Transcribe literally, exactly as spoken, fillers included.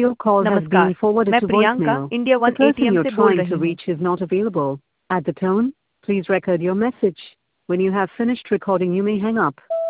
Your call has नमस्कार, been forwarded मैं to Priyanka voicemail. India The one person ATM you're से बोल trying to रही हूँ। reach is not available. At the tone, please record your message. When you have finished recording, you may hang up.